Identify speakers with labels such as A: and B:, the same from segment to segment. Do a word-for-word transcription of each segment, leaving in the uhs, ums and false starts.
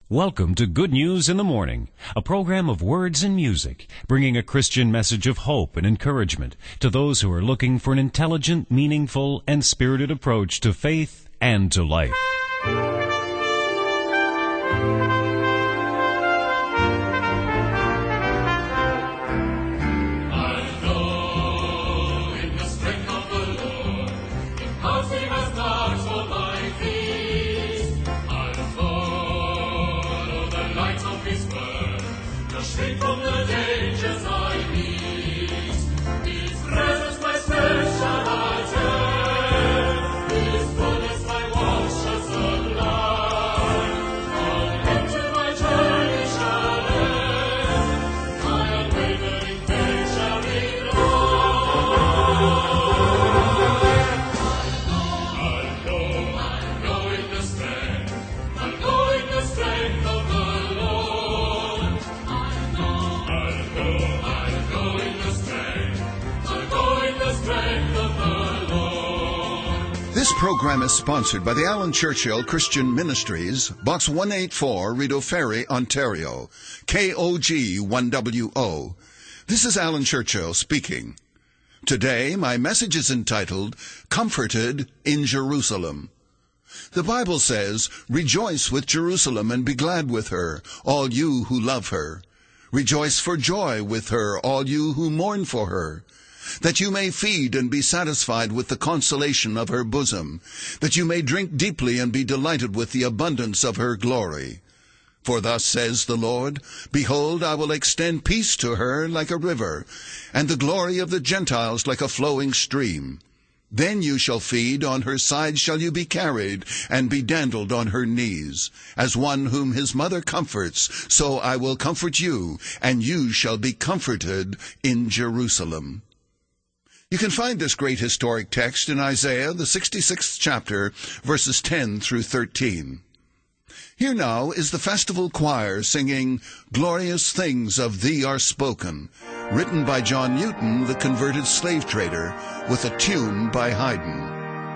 A: Welcome to Good News in the Morning, a program of words and music, bringing a Christian message of hope and encouragement to those who are looking for an intelligent, meaningful, and spirited approach to faith and to life.
B: This program is sponsored by the Alan Churchill Christian Ministries, Box one eighty-four, Rideau Ferry, Ontario, K O G one W O. This is Alan Churchill speaking. Today, my message is entitled, Comforted in Jerusalem. The Bible says, "Rejoice with Jerusalem and be glad with her, all you who love her. Rejoice for joy with her, all you who mourn for her. That you may feed and be satisfied with the consolation of her bosom, that you may drink deeply and be delighted with the abundance of her glory. For thus says the Lord, Behold, I will extend peace to her like a river, and the glory of the Gentiles like a flowing stream. Then you shall feed, on her side shall you be carried, and be dandled on her knees. As one whom his mother comforts, so I will comfort you, and you shall be comforted in Jerusalem." You can find this great historic text in Isaiah, the sixty-sixth chapter, verses ten through thirteen. Here now is the festival choir singing, "Glorious Things of Thee Are Spoken," written by John Newton, the converted slave trader, with a tune by Haydn.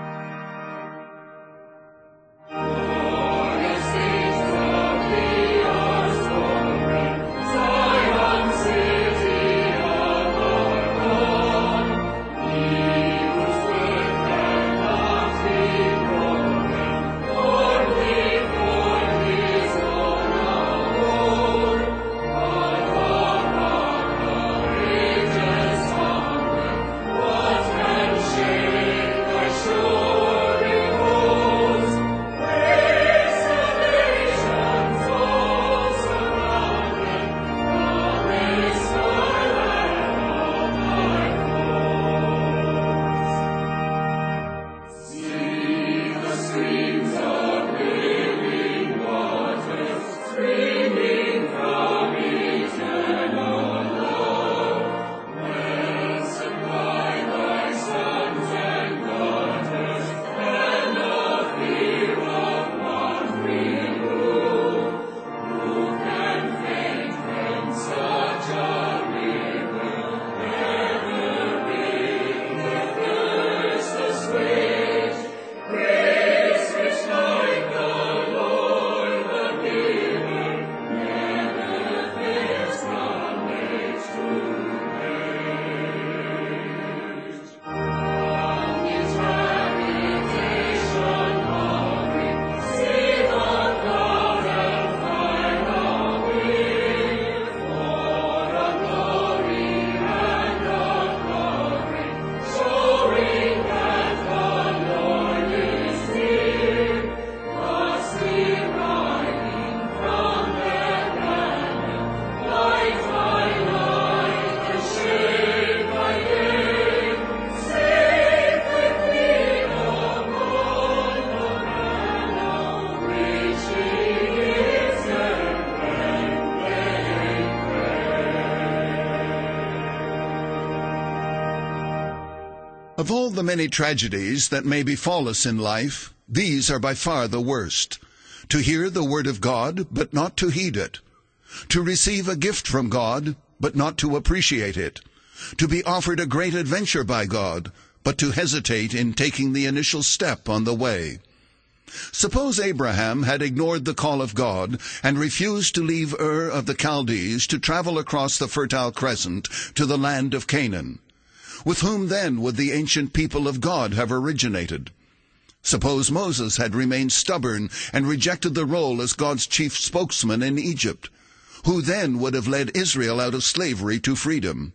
B: Of all the many tragedies that may befall us in life, these are by far the worst. To hear the word of God, but not to heed it. To receive a gift from God, but not to appreciate it. To be offered a great adventure by God, but to hesitate in taking the initial step on the way. Suppose Abraham had ignored the call of God and refused to leave Ur of the Chaldees to travel across the Fertile Crescent to the land of Canaan. With whom then would the ancient people of God have originated? Suppose Moses had remained stubborn and rejected the role as God's chief spokesman in Egypt. Who then would have led Israel out of slavery to freedom?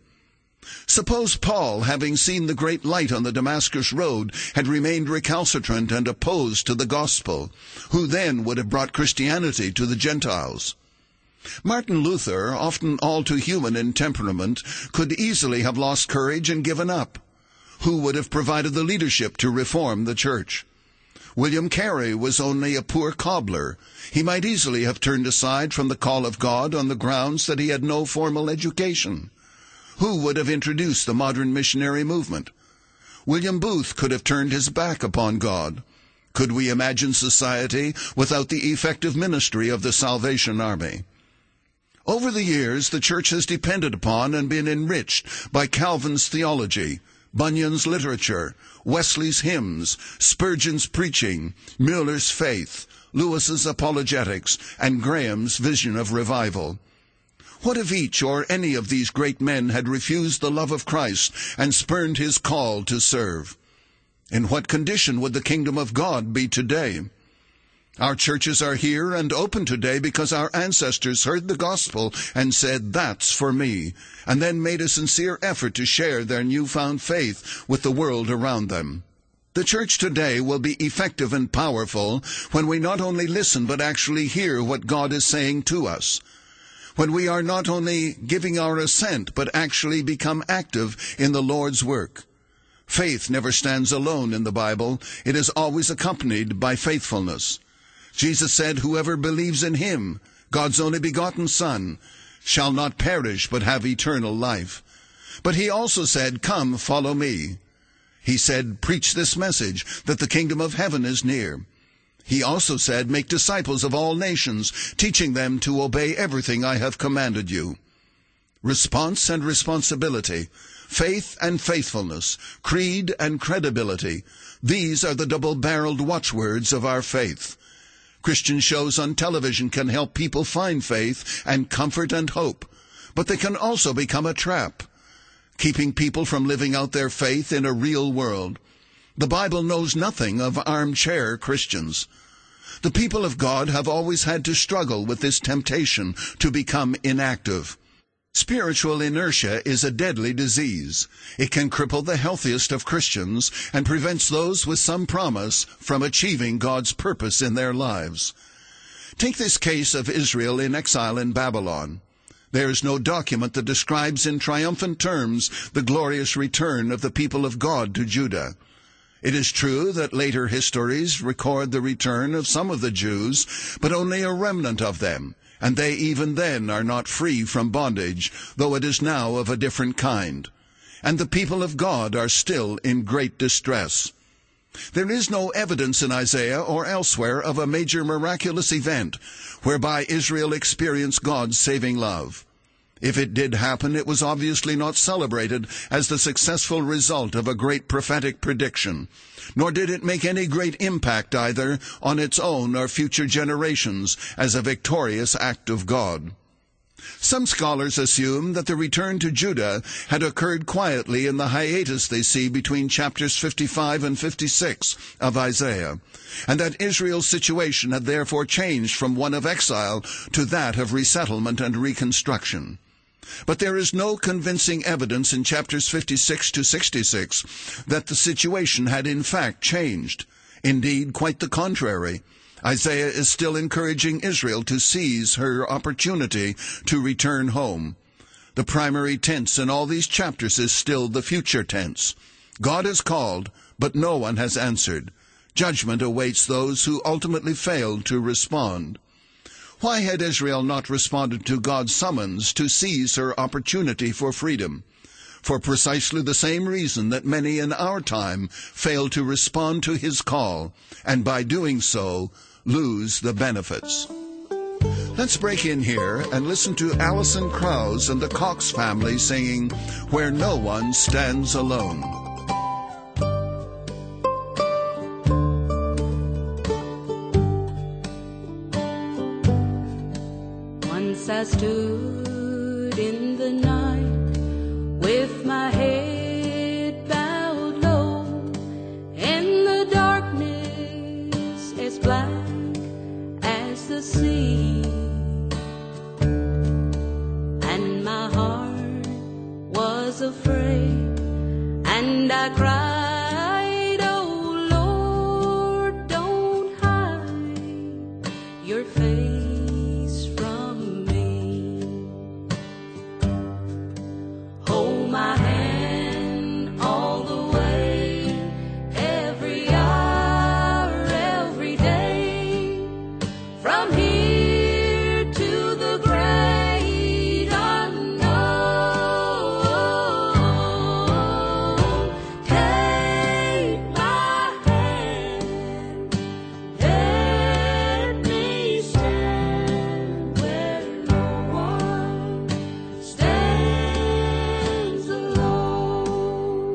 B: Suppose Paul, having seen the great light on the Damascus road, had remained recalcitrant and opposed to the gospel. Who then would have brought Christianity to the Gentiles? Martin Luther, often all too human in temperament, could easily have lost courage and given up. Who would have provided the leadership to reform the church? William Carey was only a poor cobbler. He might easily have turned aside from the call of God on the grounds that he had no formal education. Who would have introduced the modern missionary movement? William Booth could have turned his back upon God. Could we imagine society without the effective ministry of the Salvation Army? Over the years, the church has depended upon and been enriched by Calvin's theology, Bunyan's literature, Wesley's hymns, Spurgeon's preaching, Muller's faith, Lewis's apologetics, and Graham's vision of revival. What if each or any of these great men had refused the love of Christ and spurned his call to serve? In what condition would the kingdom of God be today? Our churches are here and open today because our ancestors heard the gospel and said, "That's for me," and then made a sincere effort to share their newfound faith with the world around them. The church today will be effective and powerful when we not only listen but actually hear what God is saying to us. When we are not only giving our assent but actually become active in the Lord's work. Faith never stands alone in the Bible. It is always accompanied by faithfulness. Jesus said, "Whoever believes in him, God's only begotten Son, shall not perish but have eternal life." But he also said, "Come, follow me." He said, "Preach this message, that the kingdom of heaven is near." He also said, "Make disciples of all nations, teaching them to obey everything I have commanded you." Response and responsibility, faith and faithfulness, creed and credibility, these are the double-barreled watchwords of our faith. Christian shows on television can help people find faith and comfort and hope, but they can also become a trap, keeping people from living out their faith in a real world. The Bible knows nothing of armchair Christians. The people of God have always had to struggle with this temptation to become inactive. Spiritual inertia is a deadly disease. It can cripple the healthiest of Christians and prevents those with some promise from achieving God's purpose in their lives. Take this case of Israel in exile in Babylon. There is no document that describes in triumphant terms the glorious return of the people of God to Judah. It is true that later histories record the return of some of the Jews, but only a remnant of them, and they even then are not free from bondage, though it is now of a different kind. And the people of God are still in great distress. There is no evidence in Isaiah or elsewhere of a major miraculous event whereby Israel experienced God's saving love. If it did happen, it was obviously not celebrated as the successful result of a great prophetic prediction, nor did it make any great impact either on its own or future generations as a victorious act of God. Some scholars assume that the return to Judah had occurred quietly in the hiatus they see between chapters fifty-five and fifty-six of Isaiah, and that Israel's situation had therefore changed from one of exile to that of resettlement and reconstruction. But there is no convincing evidence in chapters fifty-six to sixty-six that the situation had in fact changed. Indeed, quite the contrary. Isaiah is still encouraging Israel to seize her opportunity to return home. The primary tense in all these chapters is still the future tense. God has called, but no one has answered. Judgment awaits those who ultimately failed to respond. Why had Israel not responded to God's summons to seize her opportunity for freedom? For precisely the same reason that many in our time fail to respond to his call, and by doing so, lose the benefits. Let's break in here and listen to Alison Krauss and the Cox family singing "Where No One Stands Alone."
C: Once I stood in the night with my head bowed low, in the darkness as black as the sea, and my heart was afraid, and I cried, "Oh Lord, don't hide your face from me. Hold my hand all the way, every hour, every day, from here to the great unknown. Take my hand, let me stand where no one stands alone."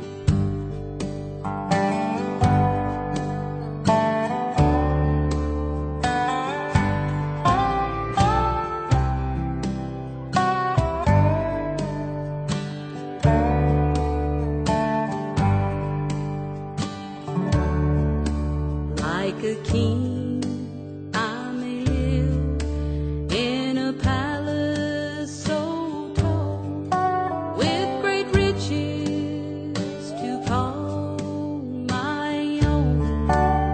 C: Like a king, I may live in a palace so tall, with great riches to call my own.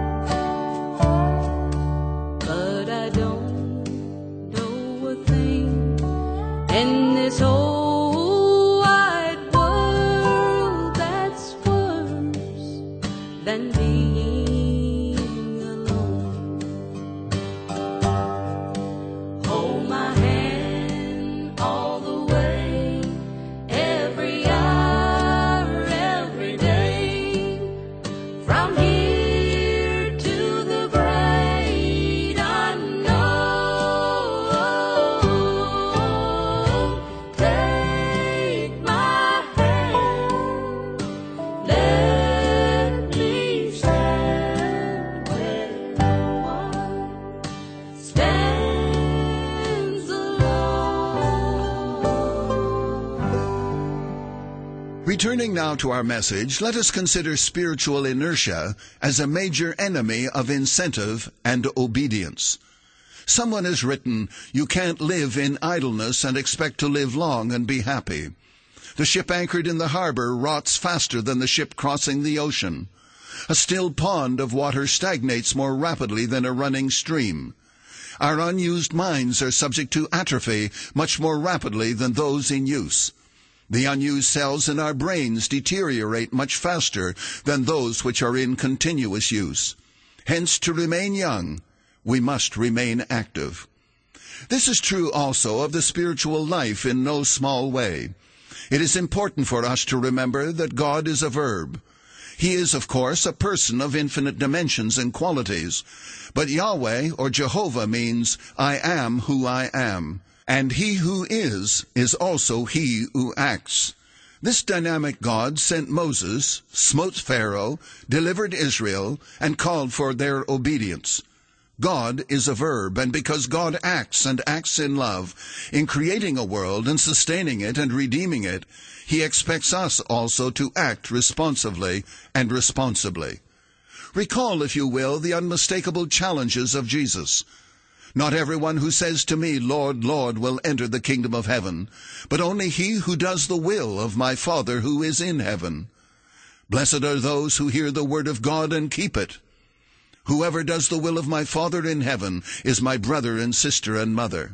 C: But I don't know a thing in this whole wide world that's worse than being alone. Hold my hand all the way, every hour, every day, from here to the great unknown. Take my hand, let me stand where no one stands alone.
B: Returning now to our message, let us consider spiritual inertia as a major enemy of incentive and obedience. Someone has written, "You can't live in idleness and expect to live long and be happy. The ship anchored in the harbor rots faster than the ship crossing the ocean. A still pond of water stagnates more rapidly than a running stream. Our unused minds are subject to atrophy much more rapidly than those in use. The unused cells in our brains deteriorate much faster than those which are in continuous use. Hence, to remain young, we must remain active." This is true also of the spiritual life in no small way. It is important for us to remember that God is a verb. He is, of course, a person of infinite dimensions and qualities, but Yahweh or Jehovah means, "I am who I am." And he who is, is also he who acts. This dynamic God sent Moses, smote Pharaoh, delivered Israel, and called for their obedience. God is a verb, and because God acts and acts in love, in creating a world and sustaining it and redeeming it, he expects us also to act responsively and responsibly. Recall, if you will, the unmistakable challenges of Jesus. "Not everyone who says to me, 'Lord, Lord,' will enter the kingdom of heaven, but only he who does the will of my Father who is in heaven. Blessed are those who hear the word of God and keep it. Whoever does the will of my Father in heaven is my brother and sister and mother."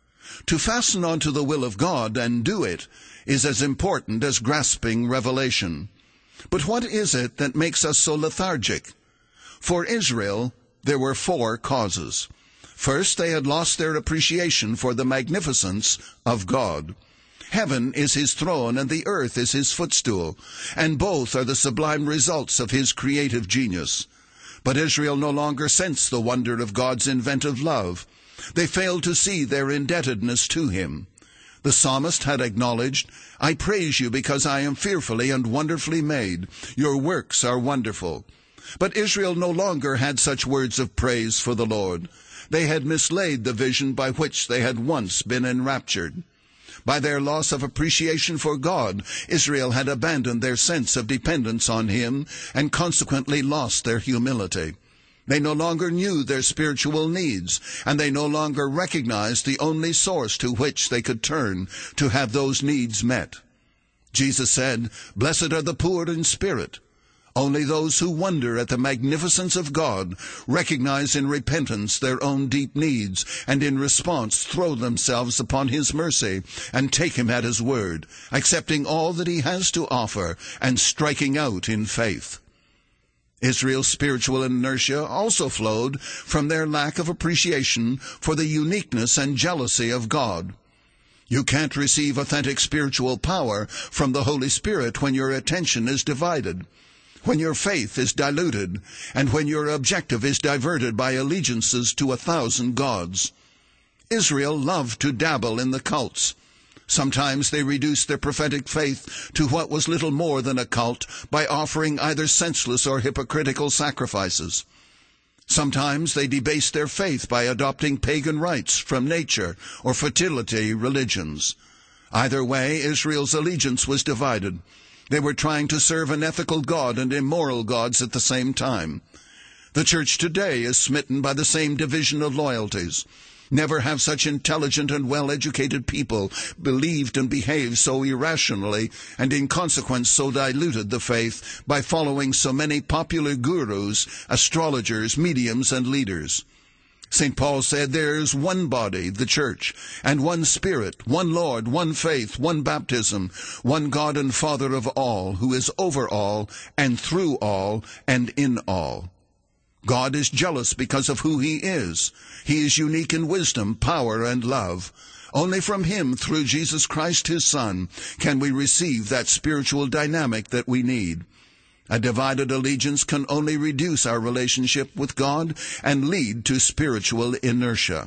B: To fasten on to the will of God and do it is as important as grasping revelation. But what is it that makes us so lethargic? For Israel, there were four causes. First, they had lost their appreciation for the magnificence of God. Heaven is his throne and the earth is his footstool, and both are the sublime results of his creative genius. But Israel no longer sensed the wonder of God's inventive love. They failed to see their indebtedness to him. The psalmist had acknowledged, "I praise you because I am fearfully and wonderfully made. Your works are wonderful." But Israel no longer had such words of praise for the Lord. They had mislaid the vision by which they had once been enraptured. By their loss of appreciation for God, Israel had abandoned their sense of dependence on Him and consequently lost their humility. They no longer knew their spiritual needs, and they no longer recognized the only source to which they could turn to have those needs met. Jesus said, "Blessed are the poor in spirit." Only those who wonder at the magnificence of God recognize in repentance their own deep needs, and in response throw themselves upon His mercy and take Him at His word, accepting all that He has to offer and striking out in faith. Israel's spiritual inertia also flowed from their lack of appreciation for the uniqueness and jealousy of God. You can't receive authentic spiritual power from the Holy Spirit when your attention is divided, when your faith is diluted, and when your objective is diverted by allegiances to a thousand gods. Israel loved to dabble in the cults. Sometimes they reduced their prophetic faith to what was little more than a cult by offering either senseless or hypocritical sacrifices. Sometimes they debased their faith by adopting pagan rites from nature or fertility religions. Either way, Israel's allegiance was divided. They were trying to serve an ethical God and immoral gods at the same time. The church today is smitten by the same division of loyalties. Never have such intelligent and well-educated people believed and behaved so irrationally, and in consequence so diluted the faith by following so many popular gurus, astrologers, mediums, and leaders. Saint Paul said, "There is one body, the church, and one Spirit, one Lord, one faith, one baptism, one God and Father of all, who is over all, and through all, and in all." God is jealous because of who He is. He is unique in wisdom, power, and love. Only from Him, through Jesus Christ, His Son, can we receive that spiritual dynamic that we need. A divided allegiance can only reduce our relationship with God and lead to spiritual inertia.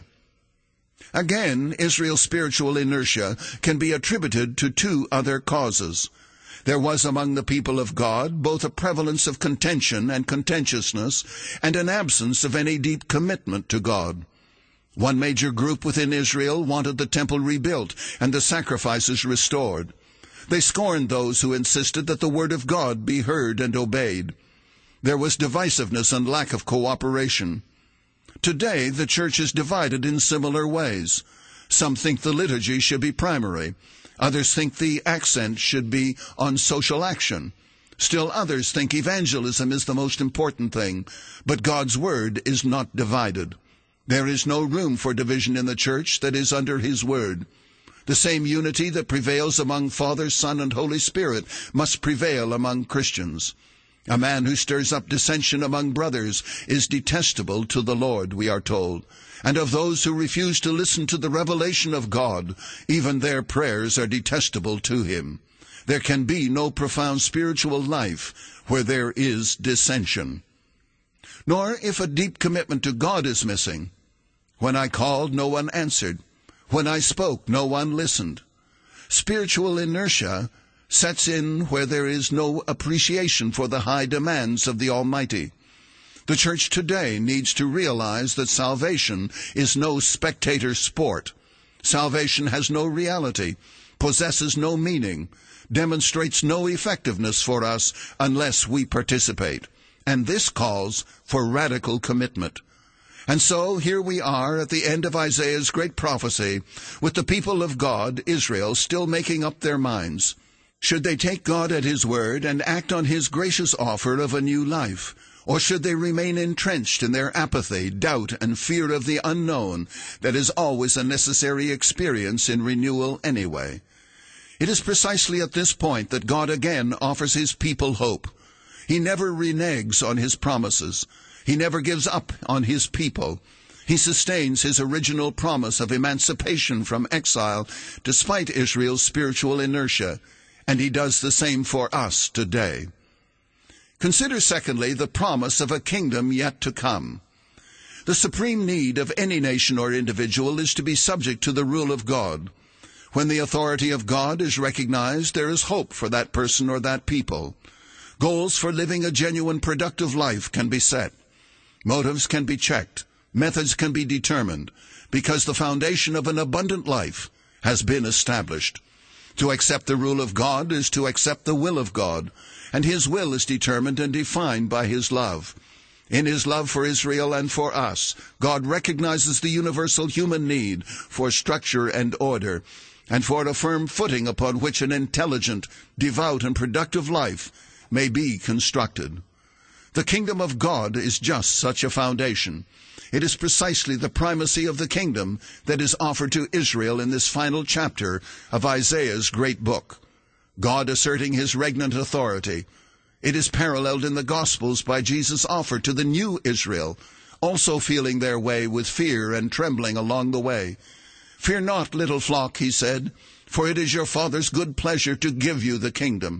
B: Again, Israel's spiritual inertia can be attributed to two other causes. There was among the people of God both a prevalence of contention and contentiousness and an absence of any deep commitment to God. One major group within Israel wanted the temple rebuilt and the sacrifices restored. They scorned those who insisted that the word of God be heard and obeyed. There was divisiveness and lack of cooperation. Today, the church is divided in similar ways. Some think the liturgy should be primary. Others think the accent should be on social action. Still others think evangelism is the most important thing, but God's word is not divided. There is no room for division in the church that is under His word. The same unity that prevails among Father, Son, and Holy Spirit must prevail among Christians. A man who stirs up dissension among brothers is detestable to the Lord, we are told. And of those who refuse to listen to the revelation of God, even their prayers are detestable to Him. There can be no profound spiritual life where there is dissension. Nor if a deep commitment to God is missing. When I called, no one answered. When I spoke, no one listened. Spiritual inertia sets in where there is no appreciation for the high demands of the Almighty. The church today needs to realize that salvation is no spectator sport. Salvation has no reality, possesses no meaning, demonstrates no effectiveness for us unless we participate. And this calls for radical commitment. And so here we are at the end of Isaiah's great prophecy, with the people of God, Israel, still making up their minds. Should they take God at His word and act on His gracious offer of a new life? Or should they remain entrenched in their apathy, doubt, and fear of the unknown that is always a necessary experience in renewal anyway? It is precisely at this point that God again offers His people hope. He never reneges on His promises. He never gives up on His people. He sustains His original promise of emancipation from exile despite Israel's spiritual inertia, and He does the same for us today. Consider, secondly, the promise of a kingdom yet to come. The supreme need of any nation or individual is to be subject to the rule of God. When the authority of God is recognized, there is hope for that person or that people. Goals for living a genuine, productive life can be set. Motives can be checked. Methods can be determined because the foundation of an abundant life has been established. To accept the rule of God is to accept the will of God, and his will is determined and defined by his love. In his love for Israel and for us, God recognizes the universal human need for structure and order, and for a firm footing upon which an intelligent, devout, and productive life may be constructed. The kingdom of God is just such a foundation. It is precisely the primacy of the kingdom that is offered to Israel in this final chapter of Isaiah's great book. God asserting his regnant authority. It is paralleled in the Gospels by Jesus' offer to the new Israel, also feeling their way with fear and trembling along the way. "Fear not, little flock," he said, "for it is your Father's good pleasure to give you the kingdom."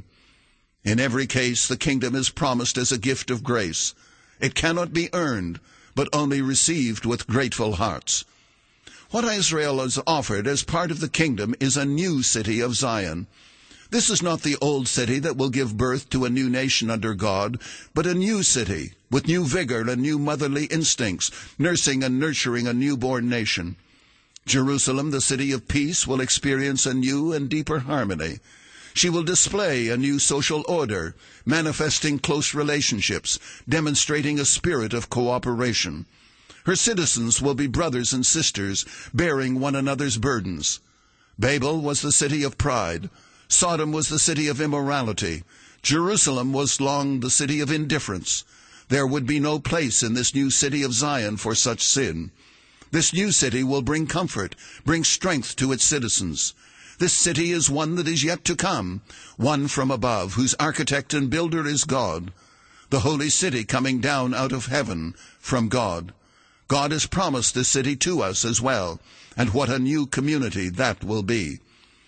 B: In every case, the kingdom is promised as a gift of grace. It cannot be earned, but only received with grateful hearts. What Israel is offered as part of the kingdom is a new city of Zion. This is not the old city that will give birth to a new nation under God, but a new city with new vigor and new motherly instincts, nursing and nurturing a newborn nation. Jerusalem, the city of peace, will experience a new and deeper harmony. She will display a new social order, manifesting close relationships, demonstrating a spirit of cooperation. Her citizens will be brothers and sisters, bearing one another's burdens. Babel was the city of pride. Sodom was the city of immorality. Jerusalem was long the city of indifference. There would be no place in this new city of Zion for such sin. This new city will bring comfort, bring strength to its citizens. This city is one that is yet to come, one from above, whose architect and builder is God, the holy city coming down out of heaven from God. God has promised this city to us as well, and what a new community that will be.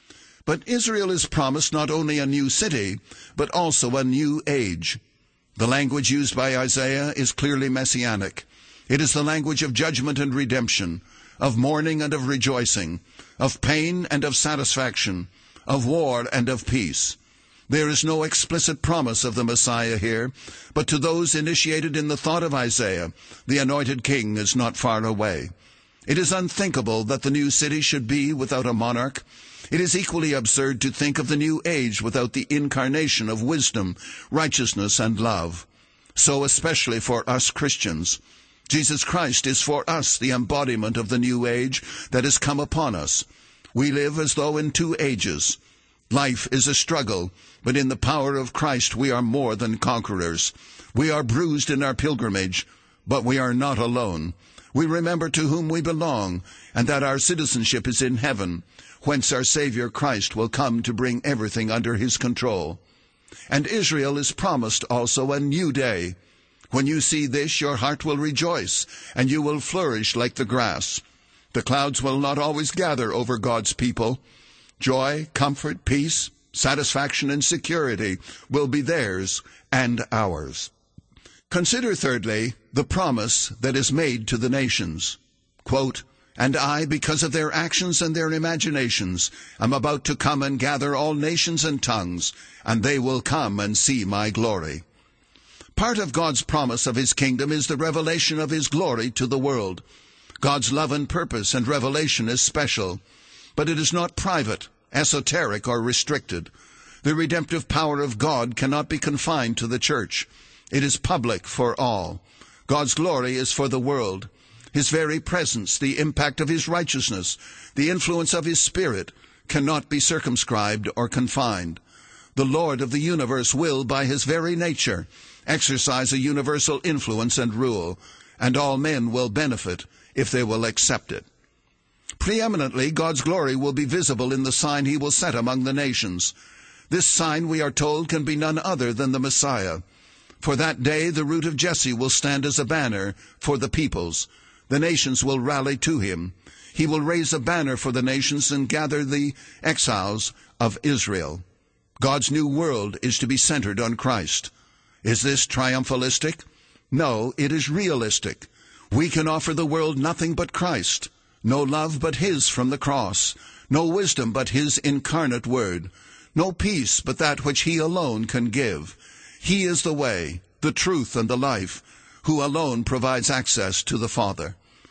B: But Israel is promised not only a new city, but also a new age. The language used by Isaiah is clearly messianic. It is the language of judgment and redemption, of mourning and of rejoicing, of pain and of satisfaction, of war and of peace. There is no explicit promise of the Messiah here, but to those initiated in the thought of Isaiah, the anointed king is not far away. It is unthinkable that the new city should be without a monarch. It is equally absurd to think of the new age without the incarnation of wisdom, righteousness, and love. So especially for us Christians. Jesus Christ is for us the embodiment of the new age that has come upon us. We live as though in two ages. Life is a struggle, but in the power of Christ we are more than conquerors. We are bruised in our pilgrimage, but we are not alone. We remember to whom we belong, and that our citizenship is in heaven, whence our Savior Christ will come to bring everything under his control. And Israel is promised also a new day. When you see this, your heart will rejoice, and you will flourish like the grass. The clouds will not always gather over God's people. Joy, comfort, peace, satisfaction, and security will be theirs and ours. Consider, thirdly, the promise that is made to the nations. Quote, "And I, because of their actions and their imaginations, am about to come and gather all nations and tongues, and they will come and see my glory." Part of God's promise of his kingdom is the revelation of his glory to the world. God's love and purpose and revelation is special, but it is not private, esoteric, or restricted. The redemptive power of God cannot be confined to the church. It is public for all. God's glory is for the world. His very presence, the impact of his righteousness, the influence of his Spirit, cannot be circumscribed or confined. The Lord of the universe will, by his very nature, exercise a universal influence and rule, and all men will benefit if they will accept it. Preeminently, God's glory will be visible in the sign he will set among the nations. This sign, we are told, can be none other than the Messiah. For that day the root of Jesse will stand as a banner for the peoples. The nations will rally to him. He will raise a banner for the nations and gather the exiles of Israel. God's new world is to be centered on Christ. Is this triumphalistic? No, it is realistic. We can offer the world nothing but Christ, no love but his from the cross, no wisdom but his incarnate word, no peace but that which he alone can give. He is the way, the truth, and the life, who alone provides access to the Father.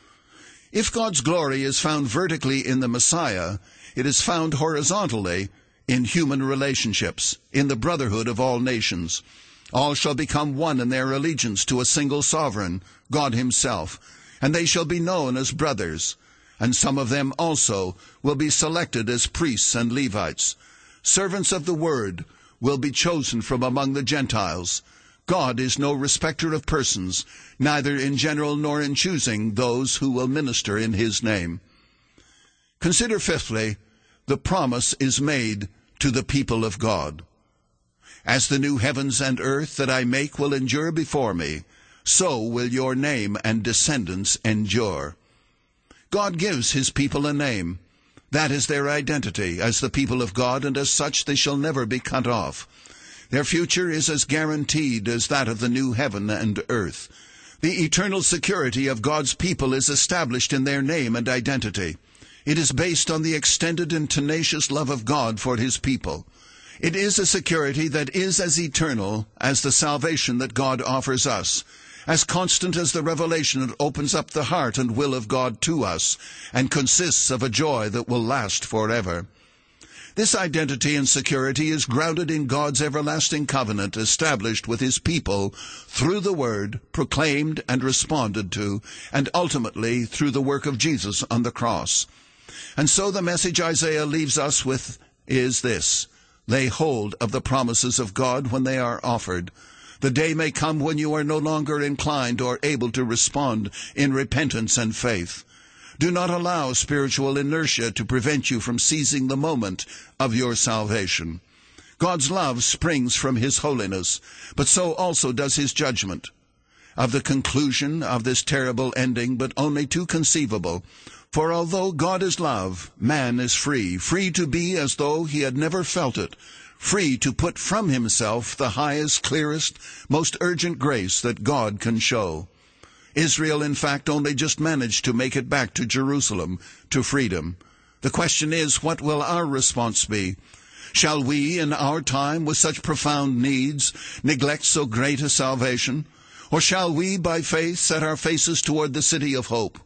B: If God's glory is found vertically in the Messiah, it is found horizontally in human relationships, in the brotherhood of all nations. All shall become one in their allegiance to a single sovereign, God himself, and they shall be known as brothers. And some of them also will be selected as priests and Levites. Servants of the word will be chosen from among the Gentiles. God is no respecter of persons, neither in general nor in choosing those who will minister in his name. Consider fifthly, the promise is made to the people of God. As the new heavens and earth that I make will endure before me, so will your name and descendants endure. God gives his people a name. That is their identity as the people of God, and as such they shall never be cut off. Their future is as guaranteed as that of the new heaven and earth. The eternal security of God's people is established in their name and identity. It is based on the extended and tenacious love of God for his people. It is a security that is as eternal as the salvation that God offers us, as constant as the revelation that opens up the heart and will of God to us, and consists of a joy that will last forever. This identity and security is grounded in God's everlasting covenant established with his people through the word, proclaimed and responded to, and ultimately through the work of Jesus on the cross. And so the message Isaiah leaves us with is this: lay hold of the promises of God when they are offered. The day may come when you are no longer inclined or able to respond in repentance and faith. Do not allow spiritual inertia to prevent you from seizing the moment of your salvation. God's love springs from his holiness, but so also does his judgment. Of the conclusion of this terrible ending, but only too conceivable, for although God is love, man is free, free to be as though he had never felt it, free to put from himself the highest, clearest, most urgent grace that God can show. Israel, in fact, only just managed to make it back to Jerusalem, to freedom. The question is, what will our response be? Shall we, in our time, with such profound needs, neglect so great a salvation? Or shall we, by faith, set our faces toward the city of hope?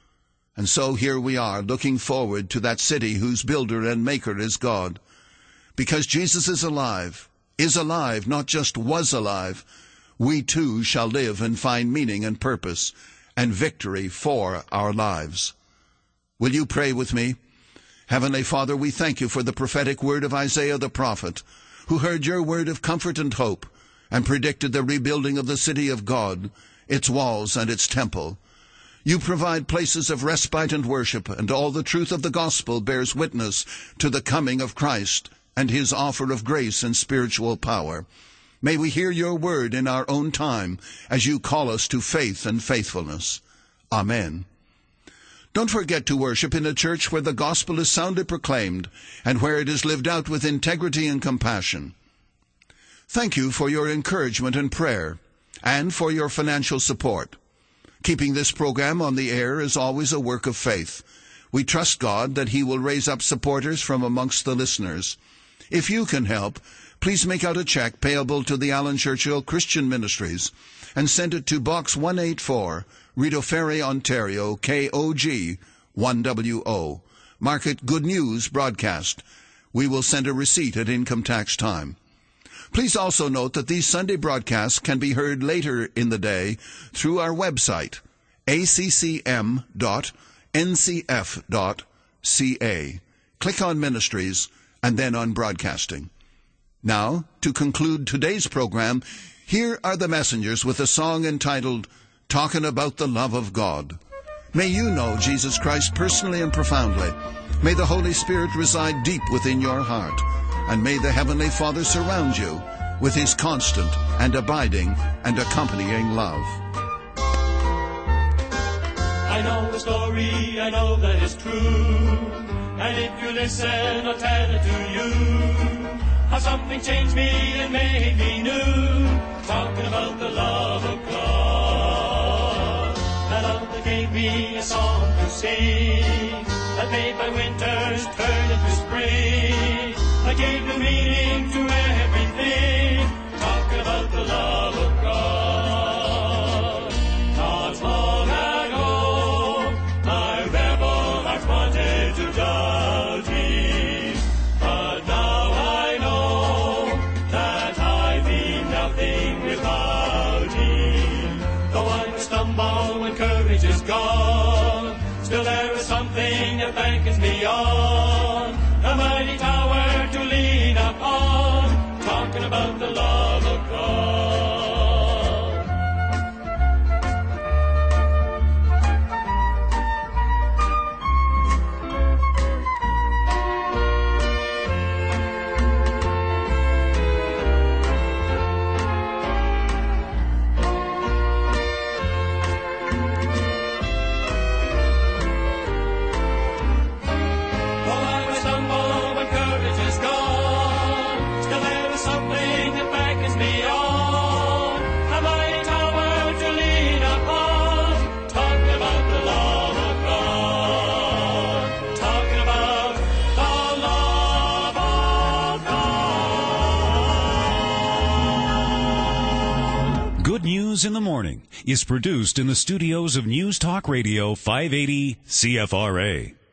B: And so here we are, looking forward to that city whose builder and maker is God. Because Jesus is alive, is alive, not just was alive, we too shall live and find meaning and purpose and victory for our lives. Will you pray with me? Heavenly Father, we thank you for the prophetic word of Isaiah the prophet, who heard your word of comfort and hope and predicted the rebuilding of the city of God, its walls and its temple. You provide places of respite and worship, and all the truth of the gospel bears witness to the coming of Christ and his offer of grace and spiritual power. May we hear your word in our own time as you call us to faith and faithfulness. Amen. Don't forget to worship in a church where the gospel is soundly proclaimed and where it is lived out with integrity and compassion. Thank you for your encouragement and prayer, and for your financial support. Keeping this program on the air is always a work of faith. We trust God that he will raise up supporters from amongst the listeners. If you can help, please make out a check payable to the Alan Churchill Christian Ministries and send it to Box one eighty-four, Rideau Ferry, Ontario, K O G one W O. Mark it Good News Broadcast. We will send a receipt at income tax time. Please also note that these Sunday broadcasts can be heard later in the day through our website, a c c m dot n c f dot c a. Click on Ministries and then on Broadcasting. Now, to conclude today's program, here are the Messengers with a song entitled, Talkin' About the Love of God. May you know Jesus Christ personally and profoundly. May the Holy Spirit reside deep within your heart. And may the Heavenly Father surround you with his constant and abiding and accompanying love.
D: I know the story, I know that it's true. And if you listen, I'll tell it to you. How something changed me and made me new. Talking about the love of God. The love that gave me a song to sing. That made my winters turn into spring. I gave new meaning to everything. Talking about the love of God. Not long ago, I beckons me on, a mighty tower to lean upon, talking about the love of God.
A: Good News in the Morning is produced in the studios of News Talk Radio five eighty C F R A.